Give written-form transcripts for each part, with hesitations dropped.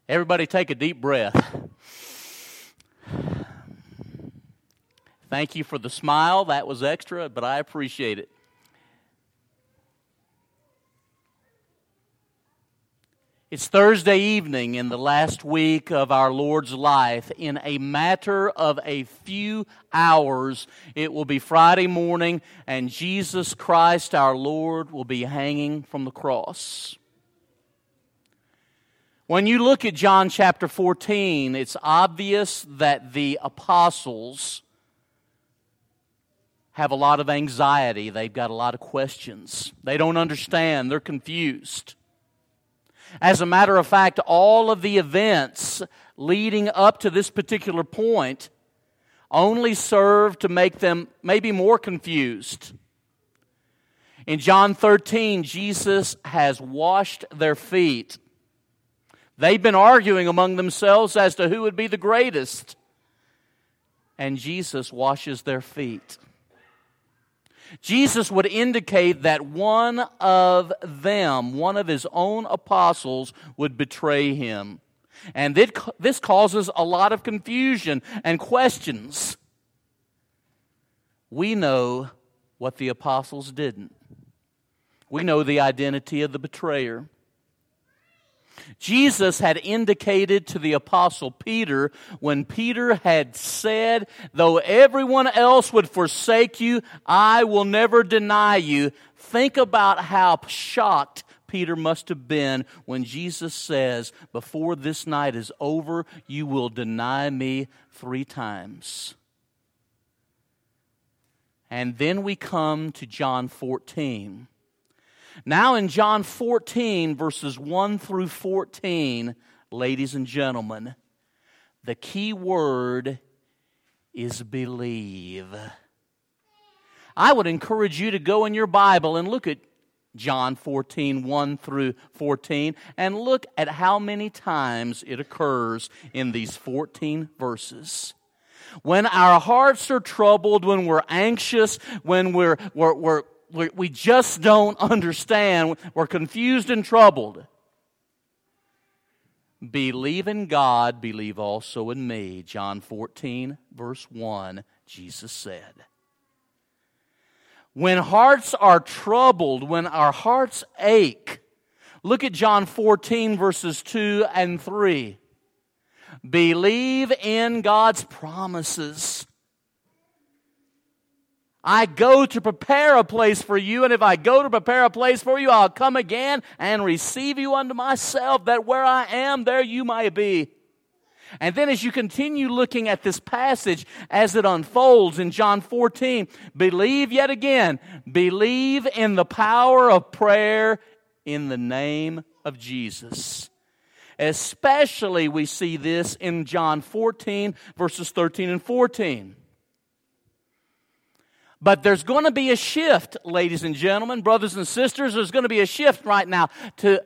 Everybody take a deep breath. Thank you for the smile. That was extra, but I appreciate it. It's Thursday evening in the last week of our Lord's life. In a matter of a few hours, it will be Friday morning, and Jesus Christ, our Lord, will be hanging from the cross. When you look at John chapter 14, it's obvious that the apostles have a lot of anxiety. They've got a lot of questions. They don't understand. They're confused. As a matter of fact, all of the events leading up to this particular point only serve to make them maybe more confused. In John 13, Jesus has washed their feet. They've been arguing among themselves as to who would be the greatest. And Jesus washes their feet. Jesus would indicate that one of them, one of his own apostles, would betray him. And this causes a lot of confusion and questions. We know what the apostles didn't. We know the identity of the betrayer. Jesus had indicated to the apostle Peter, when Peter had said, "Though everyone else would forsake you, I will never deny you." Think about how shocked Peter must have been when Jesus says, "Before this night is over, you will deny me 3 times." And then we come to John 14. Now in John 14, verses 1 through 14, ladies and gentlemen, the key word is believe. I would encourage you to go in your Bible and look at John 14, 1 through 14, and look at how many times it occurs in these 14 verses. When our hearts are troubled, when we're anxious, when we just don't understand, we're confused and troubled, believe in God, believe also in me. John 14, verse 1, Jesus said. When hearts are troubled, when our hearts ache, look at John 14, verses 2 and 3. Believe in God's promises. I go to prepare a place for you, and if I go to prepare a place for you, I'll come again and receive you unto myself, that where I am, there you may be. And then as you continue looking at this passage as it unfolds in John 14, believe yet again, believe in the power of prayer in the name of Jesus. Especially we see this in John 14, verses 13 and 14. But there's going to be a shift, ladies and gentlemen, brothers and sisters. There's going to be a shift right now to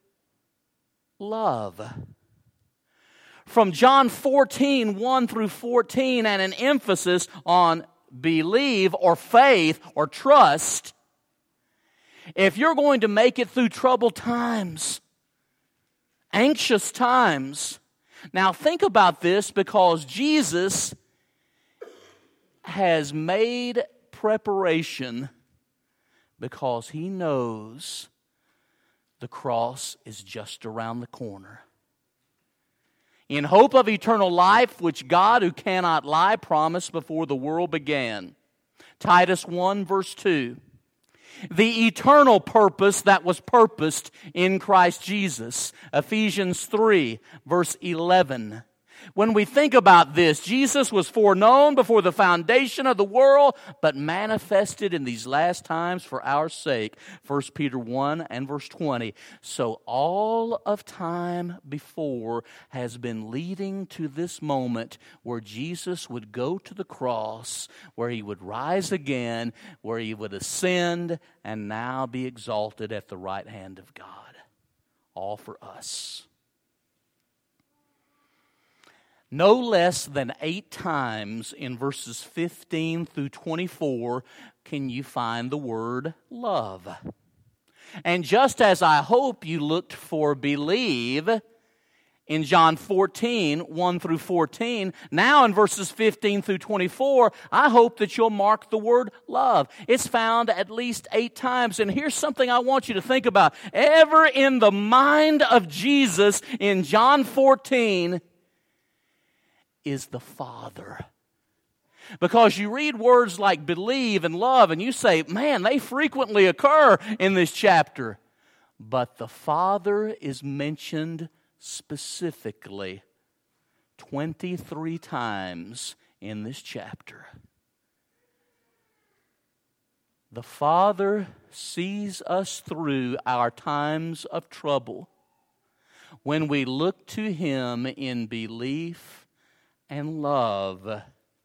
love. From John 14, 1 through 14, and an emphasis on believe or faith or trust, if you're going to make it through troubled times, anxious times. Now think about this, because Jesus has made preparation because he knows the cross is just around the corner. In hope of eternal life, which God, who cannot lie, promised before the world began. Titus 1, verse 2. The eternal purpose that was purposed in Christ Jesus. Ephesians 3, verse 11. When we think about this, Jesus was foreknown before the foundation of the world, but manifested in these last times for our sake. 1 Peter 1 and verse 20. So all of time before has been leading to this moment where Jesus would go to the cross, where he would rise again, where he would ascend, and now be exalted at the right hand of God. All for us. No less than 8 times in verses 15 through 24 can you find the word love. And just as I hope you looked for believe in John 14, 1 through 14. Now in verses 15 through 24, I hope that you'll mark the word love. It's found at least 8 times. And here's something I want you to think about. Ever in the mind of Jesus in John 14 is the Father. Because you read words like believe and love and you say, man, they frequently occur in this chapter. But the Father is mentioned specifically 23 times in this chapter. The Father sees us through our times of trouble when we look to Him in belief and love.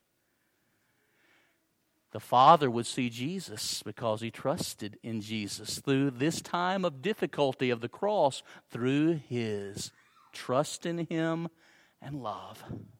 The Father would see Jesus because He trusted in Jesus through this time of difficulty of the cross, through His trust in Him and love.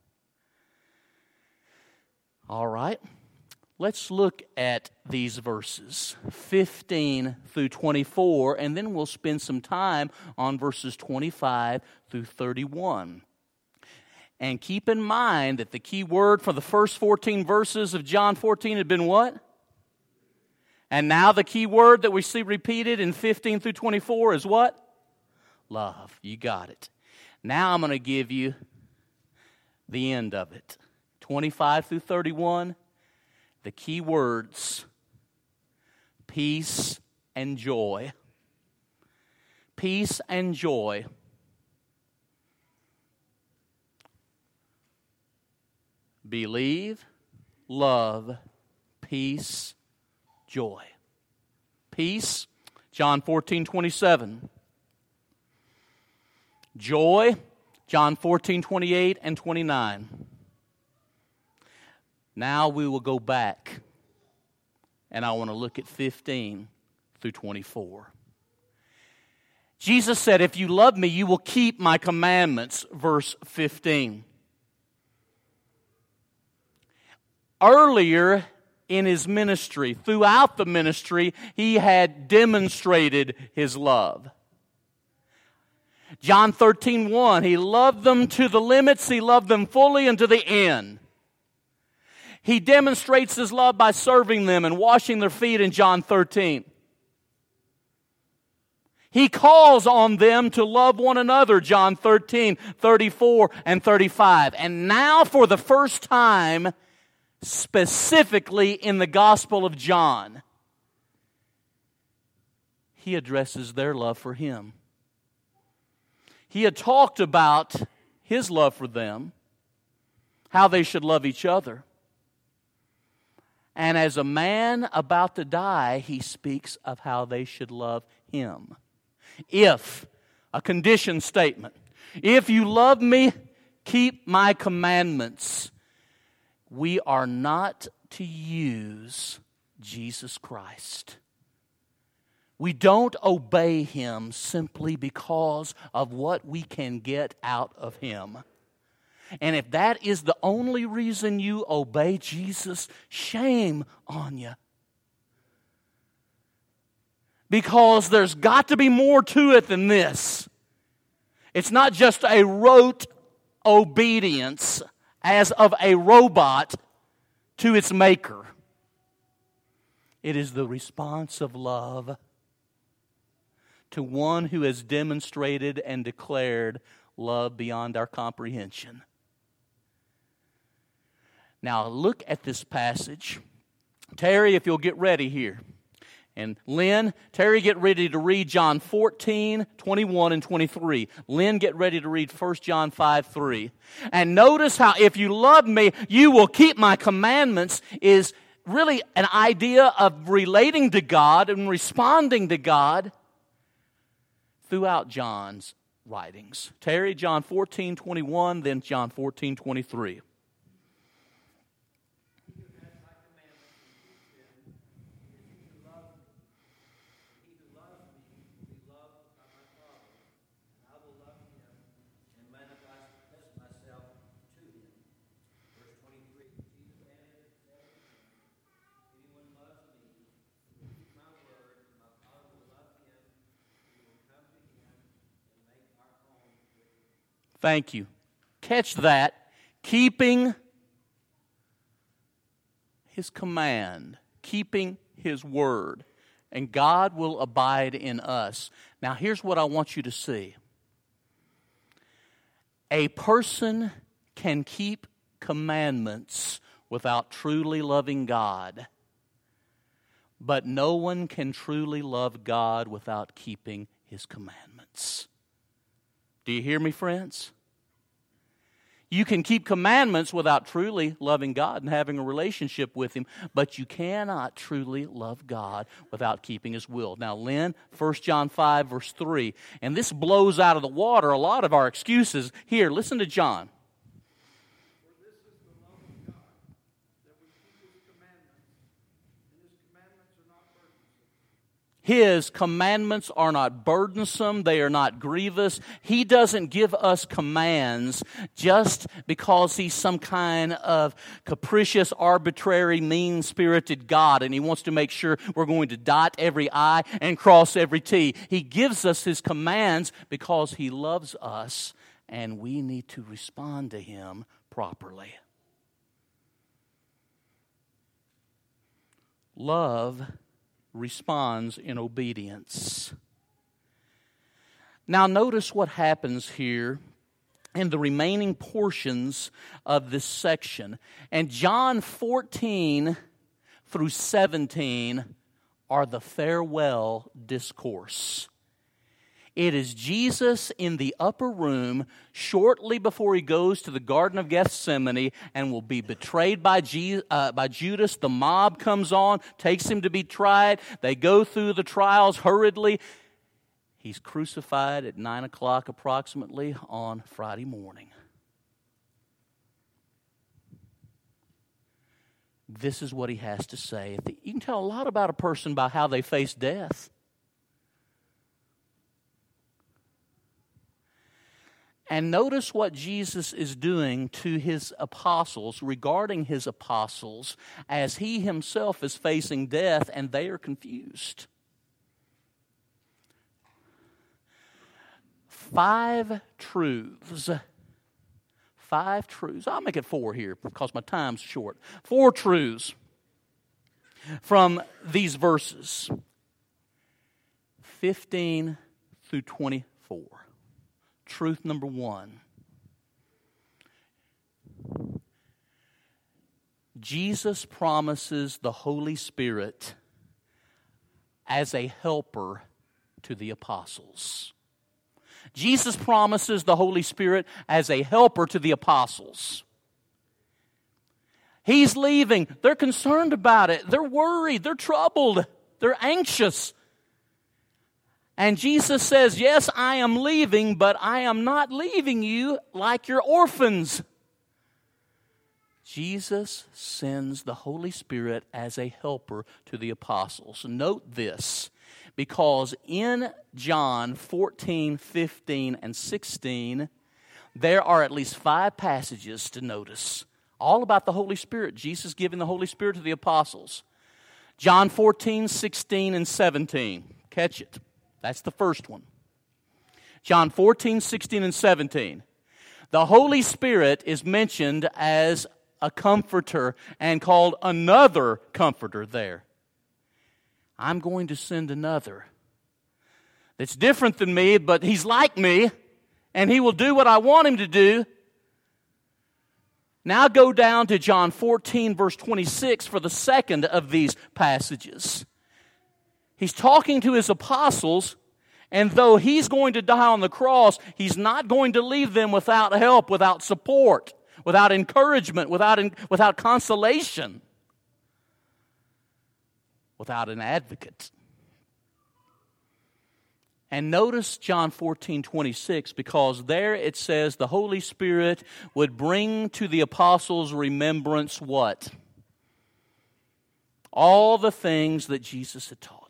All right, let's look at these verses, 15 through 24, and then we'll spend some time on verses 25 through 31. And keep in mind that the key word for the first 14 verses of John 14 had been what? And now the key word that we see repeated in 15 through 24 is what? Love. You got it. Now I'm going to give you the end of it. 25 through 31, the key words, peace and joy. Peace and joy. Believe, love, peace, joy. Peace, John 14:27. Joy, John 14:28 and 29. Now we will go back, and I want to look at 15 through 24. Jesus said, if you love me, you will keep my commandments, verse 15. Earlier in His ministry, throughout the ministry, He had demonstrated His love. John 13:1, He loved them to the limits, He loved them fully and to the end. He demonstrates His love by serving them and washing their feet in John 13. He calls on them to love one another, John 13, 34, and 35. And now for the first time, specifically in the Gospel of John, He addresses their love for Him. He had talked about His love for them, how they should love each other. And as a man about to die, He speaks of how they should love Him. If, a condition statement, if you love me, keep my commandments. We are not to use Jesus Christ. We don't obey Him simply because of what we can get out of Him. And if that is the only reason you obey Jesus, shame on you. Because there's got to be more to it than this. It's not just a rote obedience as of a robot to its maker. It is the response of love to one who has demonstrated and declared love beyond our comprehension. Now look at this passage. Terry, if you'll get ready here. And Lynn, Terry, get ready to read John 14, 21, and 23. Lynn, get ready to read 1 John 5, 3. And notice how if you love me, you will keep my commandments is really an idea of relating to God and responding to God throughout John's writings. Terry, John 14, 21, then John 14, 23. Thank you. Catch that. Keeping His command. Keeping His word. And God will abide in us. Now here's what I want you to see. A person can keep commandments without truly loving God. But no one can truly love God without keeping His commandments. Do you hear me, friends? You can keep commandments without truly loving God and having a relationship with Him, but you cannot truly love God without keeping His will. Now, Lynn, 1 John 5, verse 3, and this blows out of the water a lot of our excuses. Here, listen to John. His commandments are not burdensome. They are not grievous. He doesn't give us commands just because He's some kind of capricious, arbitrary, mean-spirited God and He wants to make sure we're going to dot every I and cross every T. He gives us His commands because He loves us and we need to respond to Him properly. Love responds in obedience. Now notice what happens here in the remaining portions of this section. And John 14 through 17 are the farewell discourse. It is Jesus in the upper room shortly before He goes to the Garden of Gethsemane and will be betrayed by Judas. The mob comes on, takes Him to be tried. They go through the trials hurriedly. He's crucified at 9 o'clock approximately on Friday morning. This is what He has to say. You can tell a lot about a person by how they face death. And notice what Jesus is doing to His apostles, regarding His apostles, as He Himself is facing death and they are confused. 5 truths. 5 truths. I'll make it 4 here because my time's short. 4 truths from these verses. 15 through 24. Truth number 1. Jesus promises the Holy Spirit as a helper to the apostles. Jesus promises the Holy Spirit as a helper to the apostles. He's leaving. They're concerned about it. They're worried. They're troubled. They're anxious. And Jesus says, yes, I am leaving, but I am not leaving you like you're orphans. Jesus sends the Holy Spirit as a helper to the apostles. Note this, because in John 14, 15, and 16, there are at least 5 passages to notice, all about the Holy Spirit. Jesus giving the Holy Spirit to the apostles. John 14, 16, and 17. Catch it. That's the first one. John 14, 16, and 17. The Holy Spirit is mentioned as a comforter and called another comforter there. I'm going to send another that's different than me, but He's like me, and He will do what I want Him to do. Now go down to John 14, verse 26 for the second of these passages. He's talking to His apostles, and though He's going to die on the cross, He's not going to leave them without help, without support, without encouragement, without consolation, without an advocate. And notice John 14, 26, because there it says the Holy Spirit would bring to the apostles' remembrance what? All the things that Jesus had taught.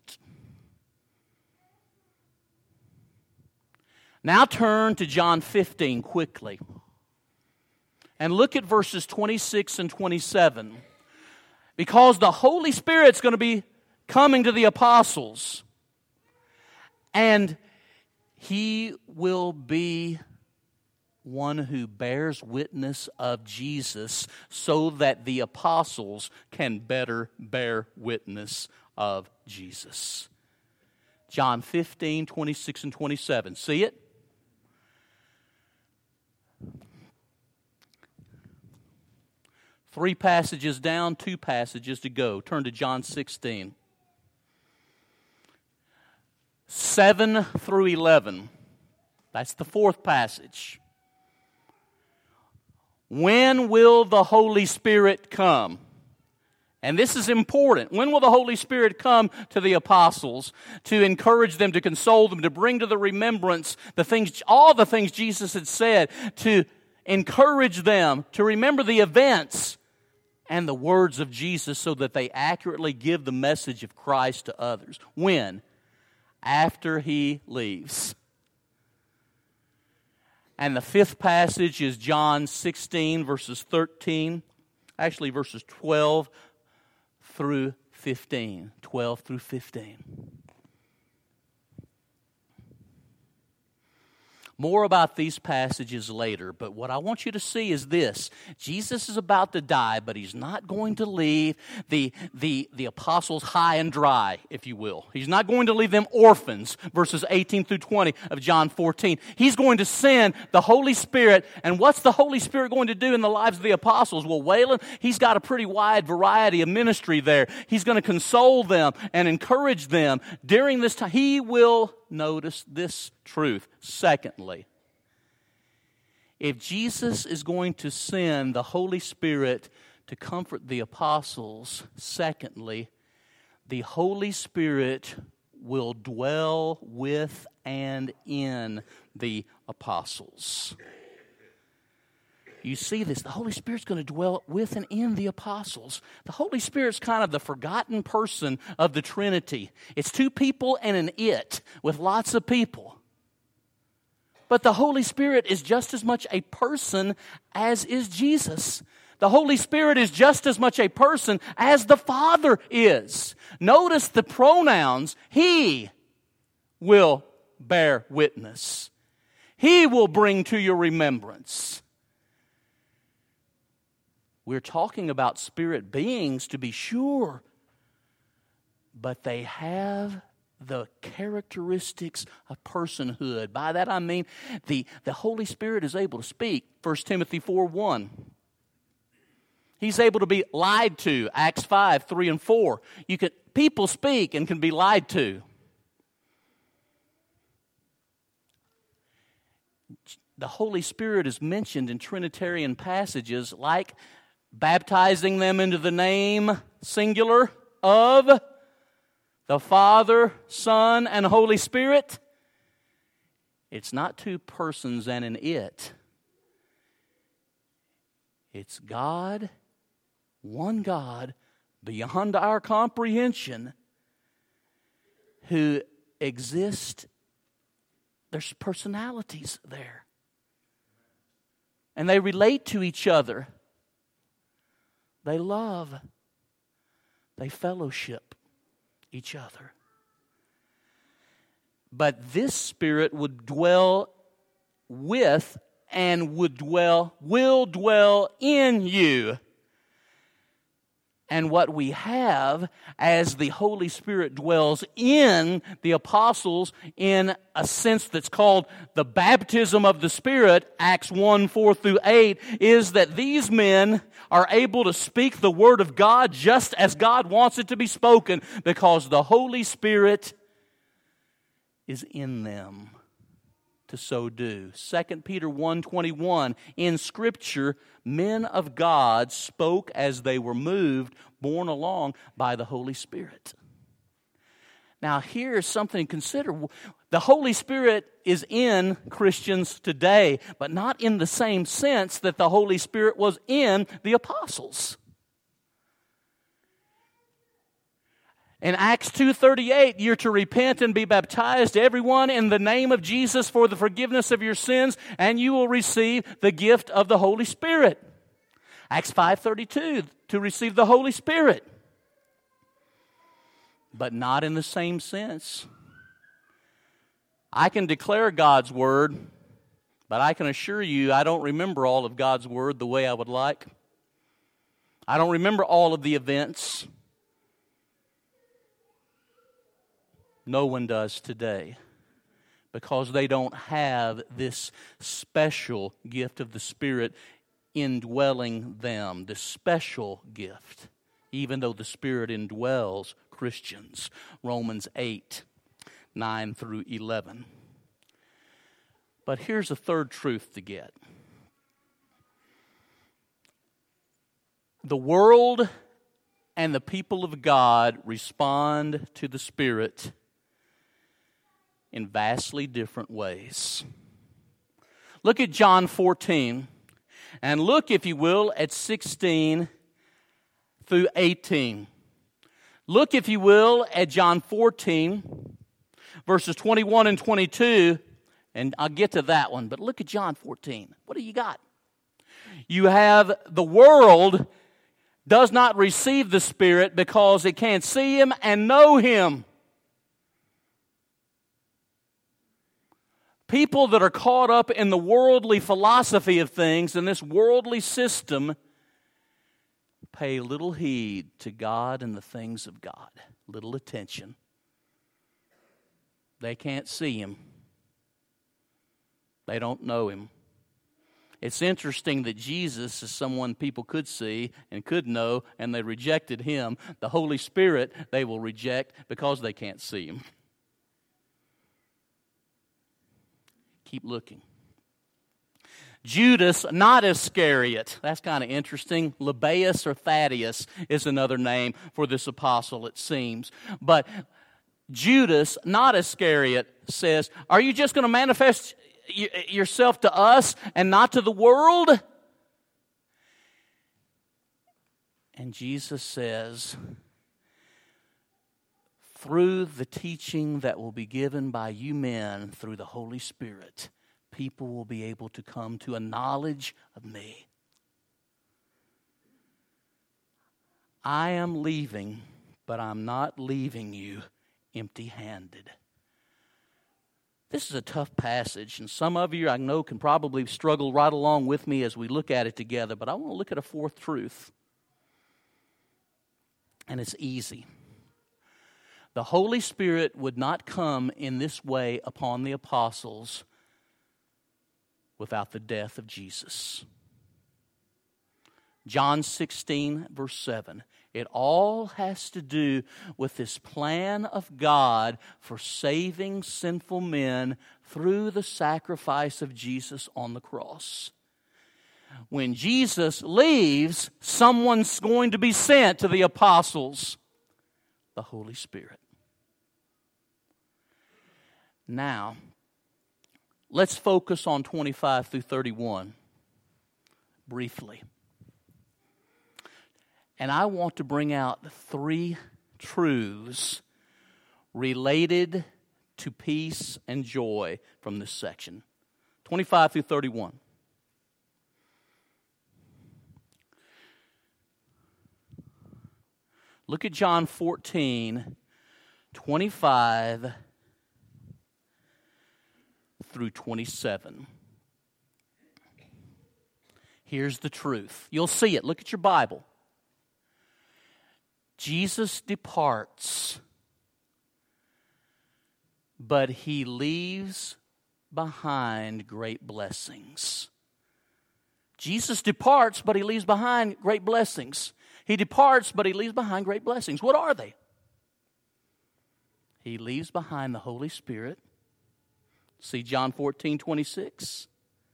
Now turn to John 15 quickly. And look at verses 26 and 27. Because the Holy Spirit's going to be coming to the apostles. And He will be one who bears witness of Jesus so that the apostles can better bear witness of Jesus. John 15, 26 and 27. See it? Three passages down, two passages to go. Turn to John 16. 7 through 11. That's the fourth passage. When will the Holy Spirit come? And this is important. When will the Holy Spirit come to the apostles to encourage them, to console them, to bring to the remembrance all the things Jesus had said, to encourage them to remember the events and the words of Jesus so that they accurately give the message of Christ to others? When? After He leaves. And the fifth passage is John 16, verses 13, actually verses 12 through 15. 12 through 15. More about these passages later, but what I want you to see is this. Jesus is about to die, but He's not going to leave the apostles high and dry, if you will. He's not going to leave them orphans, verses 18 through 20 of John 14. He's going to send the Holy Spirit, and what's the Holy Spirit going to do in the lives of the apostles? Well, Waylon, he's got a pretty wide variety of ministry there. He's going to console them and encourage them during this time. He will notice this truth. Secondly, if Jesus is going to send the Holy Spirit to comfort the apostles, secondly, the Holy Spirit will dwell with and in the apostles. You see this. The Holy Spirit's going to dwell with and in the apostles. The Holy Spirit's kind of the forgotten person of the Trinity. It's two people and an it with lots of people. But the Holy Spirit is just as much a person as is Jesus. The Holy Spirit is just as much a person as the Father is. Notice the pronouns. He will bear witness. He will bring to your remembrance. We're talking about spirit beings, to be sure, but they have the characteristics of personhood. By that I mean the Holy Spirit is able to speak. 1 Timothy 4:1. He's able to be lied to. Acts 5, 3 and 4. People speak and can be lied to. The Holy Spirit is mentioned in Trinitarian passages like baptizing them into the name, singular, of the Father, Son, and Holy Spirit. It's not two persons and an it. It's God, one God, beyond our comprehension, who exist. There's personalities there. And they relate to each other. They love. They fellowship each other. But this Spirit would dwell with and will dwell in you. And what we have as the Holy Spirit dwells in the apostles in a sense that's called the baptism of the Spirit, Acts 1, 4 through 8, is that these men are able to speak the Word of God just as God wants it to be spoken because the Holy Spirit is in them to so do. 2 Peter 1:21, in Scripture, men of God spoke as they were moved, borne along by the Holy Spirit. Now here's something to consider. The Holy Spirit is in Christians today, but not in the same sense that the Holy Spirit was in the apostles. In Acts 2:38, you're to repent and be baptized, everyone, in the name of Jesus for the forgiveness of your sins, and you will receive the gift of the Holy Spirit. Acts 5:32, to receive the Holy Spirit. But not in the same sense. I can declare God's word, But I can assure you, I don't remember all of God's Word the way I would like. I don't remember all of the events. No one does today, because they don't have this special gift of the Spirit indwelling them, this special gift, even though the Spirit indwells Christians. Romans 8, 9 through 11. But here's a third truth to get. The world and the people of God respond to the Spirit in vastly different ways. Look at John 14, and look, if you will, at 16 through 18. Look, if you will, at John 14, verses 21 and 22, and I'll get to that one, but look at John 14. What do you got? You have the world does not receive the Spirit because it can't see Him and know Him. People that are caught up in the worldly philosophy of things, in this worldly system, pay little heed to God and the things of God. Little attention. They can't see Him. They don't know Him. It's interesting that Jesus is someone people could see and could know, and they rejected Him. The Holy Spirit they will reject because they can't see Him. Keep looking. Judas, not Iscariot. That's kind of interesting. Lebbaeus or Thaddeus is another name for this apostle, it seems. But Judas, not Iscariot, says, are you just going to manifest yourself to us and not to the world? And Jesus says, through the teaching that will be given by you men through the Holy Spirit, people will be able to come to a knowledge of me. I am leaving, but I'm not leaving you empty-handed. This is a tough passage, and some of you I know can probably struggle right along with me as we look at it together, but I want to look at a fourth truth. And it's easy. The Holy Spirit would not come in this way upon the apostles without the death of Jesus. John 16, verse 7. It all has to do with this plan of God for saving sinful men through the sacrifice of Jesus on the cross. When Jesus leaves, someone's going to be sent to the apostles, the Holy Spirit. Now, let's focus on 25 through 31 briefly. And I want to bring out 3 truths related to peace and joy from this section. 25 through 31. Look at John 14, 25 through 27. Here's the truth. You'll see it. Look at your Bible. Jesus departs, but He leaves behind great blessings. Jesus departs, but He leaves behind great blessings. He departs, but He leaves behind great blessings. What are they? He leaves behind the Holy Spirit. See John 14, 26.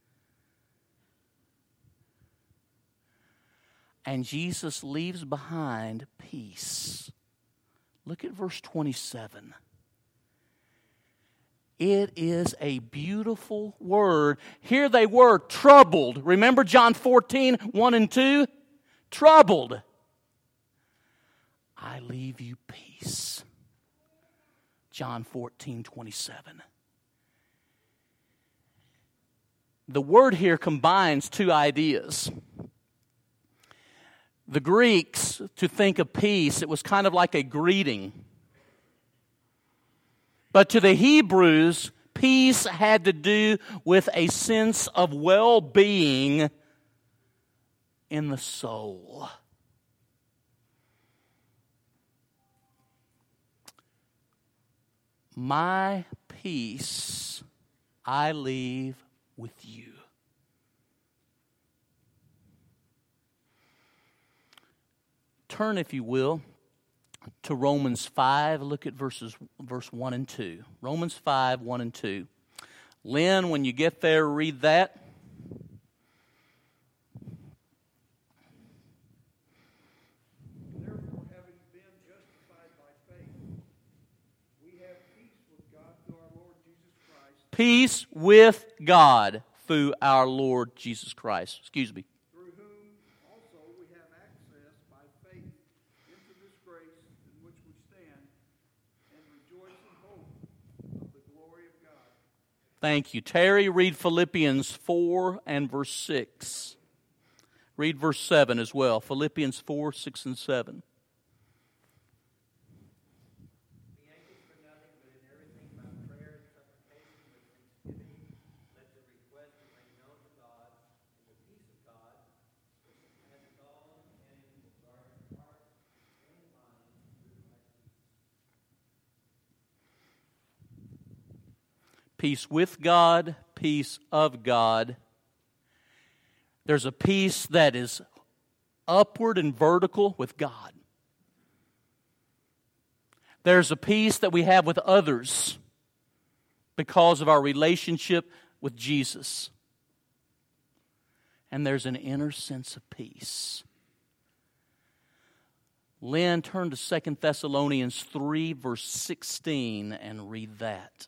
And Jesus leaves behind peace. Look at verse 27. It is a beautiful word. Here they were, troubled. Remember John 14, 1 and 2? Troubled. I leave you peace. John 14, 27. The word here combines 2 ideas. The Greeks, to think of peace, it was kind of like a greeting. But to the Hebrews, peace had to do with a sense of well-being in the soul. My peace I leave with you. Turn, if you will, to Romans 5. Look at verse 1 and 2. Romans 5, 1 and 2. Lynn, when you get there, read that. Therefore, having been justified by faith, we have peace with God through our Lord Jesus Christ. Peace with God through our Lord Jesus Christ. Excuse me. Through whom also we have access by faith into this grace in which we stand and rejoice in hope of the glory of God. Thank you. Terry, read Philippians 4 and verse 6. Read verse 7 as well. Philippians 4, 6, and 7. Be anxious for nothing, but in everything by prayer and supplication with thanksgiving, let the request be made known to God, and the peace of God, which surpasses all understanding, will guard your hearts and minds through Christ Jesus. Peace with God, peace of God. There's a peace that is upward and vertical with God. There's a peace that we have with others because of our relationship with Jesus. And there's an inner sense of peace. Lynn, turn to 2 Thessalonians 3, verse 16, and read that.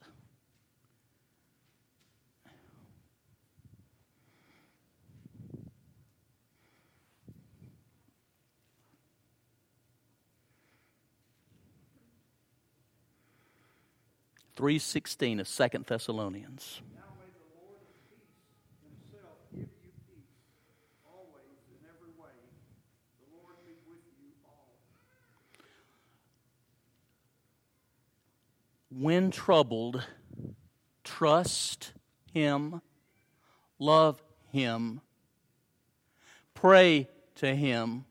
Three 16 of 2 Thessalonians. Now may the Lord of peace himself give you peace, always, in every way. The Lord be with you all. When troubled, trust Him, love Him, pray to Him,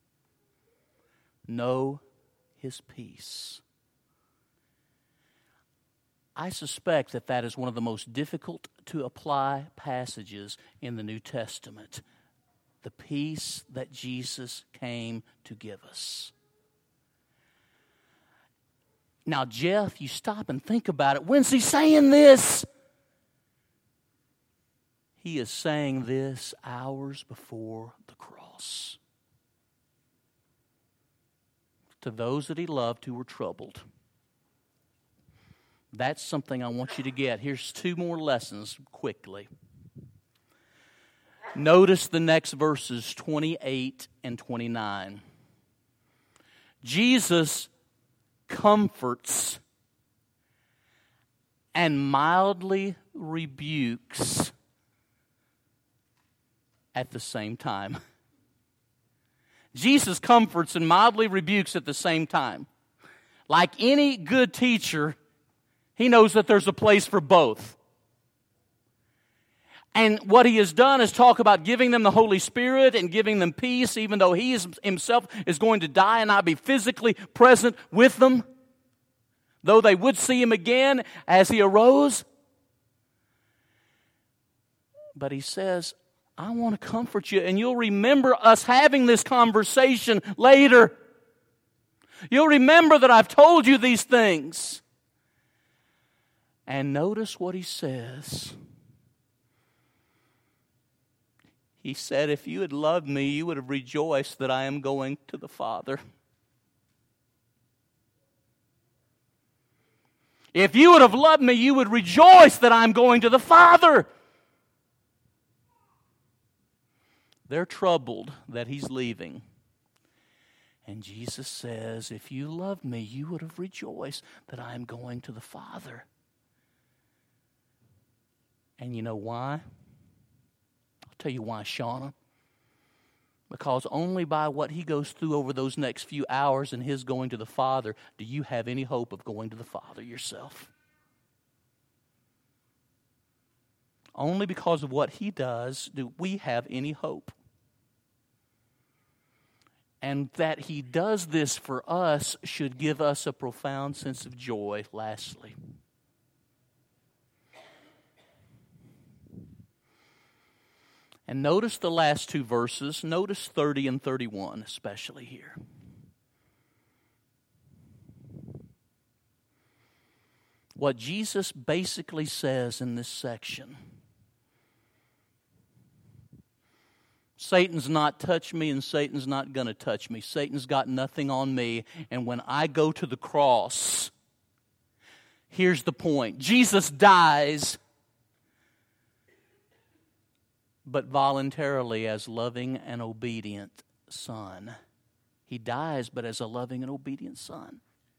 know His peace. I suspect that that is one of the most difficult to apply passages in the New Testament. The peace that Jesus came to give us. Now, Jeff, you stop and think about it. When's he saying this? He is saying this hours before the cross. To those that he loved who were troubled. That's something I want you to get. Here's 2 more lessons quickly. Notice the next verses 28 and 29. Jesus comforts and mildly rebukes at the same time. Jesus comforts and mildly rebukes at the same time. Like any good teacher, he knows that there's a place for both. And what he has done is talk about giving them the Holy Spirit and giving them peace, even though he himself is going to die and not be physically present with them. Though they would see him again as he arose. But he says, I want to comfort you, and you'll remember us having this conversation later. You'll remember that I've told you these things. And notice what he says. He said, if you had loved me, you would have rejoiced that I am going to the Father. If you would have loved me, you would rejoice that I'm going to the Father. They're troubled that he's leaving. And Jesus says, if you loved me, you would have rejoiced that I am going to the Father. And you know why? I'll tell you why, Shauna. Because only by what he goes through over those next few hours and his going to the Father do you have any hope of going to the Father yourself. Only because of what He does do we have any hope. And that He does this for us should give us a profound sense of joy, lastly. And notice the last two verses. Notice 30 and 31 especially here. What Jesus basically says in this section: Satan's not touched me and Satan's not going to touch me. Satan's got nothing on me. And when I go to the cross, here's the point. Jesus dies, but voluntarily as loving and obedient Son. He dies, but as a loving and obedient Son.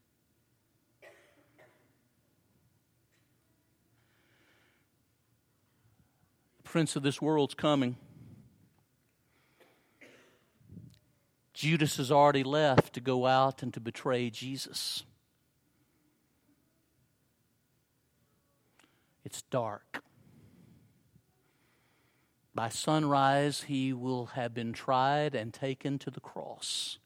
The prince of this world's coming. Judas has already left to go out and to betray Jesus. It's dark. By sunrise, he will have been tried and taken to the cross.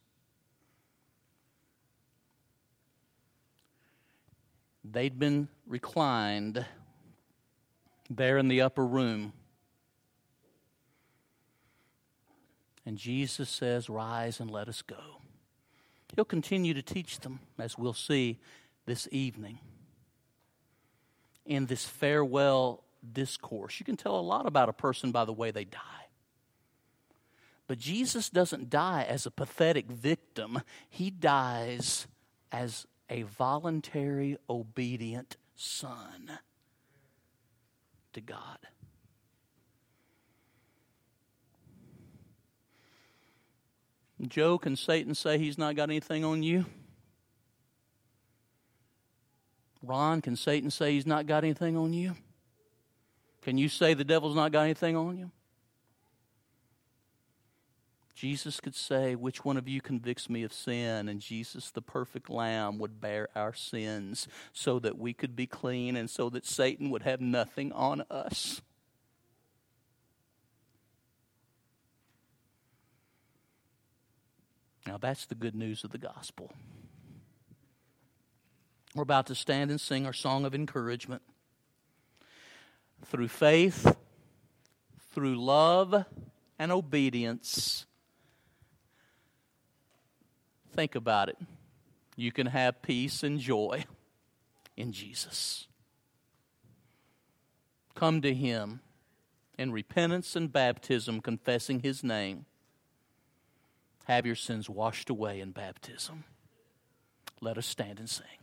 They'd been reclined there in the upper room. And Jesus says, "Rise and let us go." He'll continue to teach them, as we'll see this evening, in this farewell discourse. You can tell a lot about a person by the way they die. But Jesus doesn't die as a pathetic victim. He dies as a voluntary, obedient Son to God. Joe, can Satan say he's not got anything on you? Ron, can Satan say he's not got anything on you? Can you say the devil's not got anything on you? Jesus could say, "Which one of you convicts me of sin?" And Jesus, the perfect Lamb, would bear our sins so that we could be clean and so that Satan would have nothing on us. Now that's the good news of the gospel. We're about to stand and sing our song of encouragement. Through faith, through love and obedience, think about it. You can have peace and joy in Jesus. Come to Him in repentance and baptism, confessing His name. Have your sins washed away in baptism. Let us stand and sing.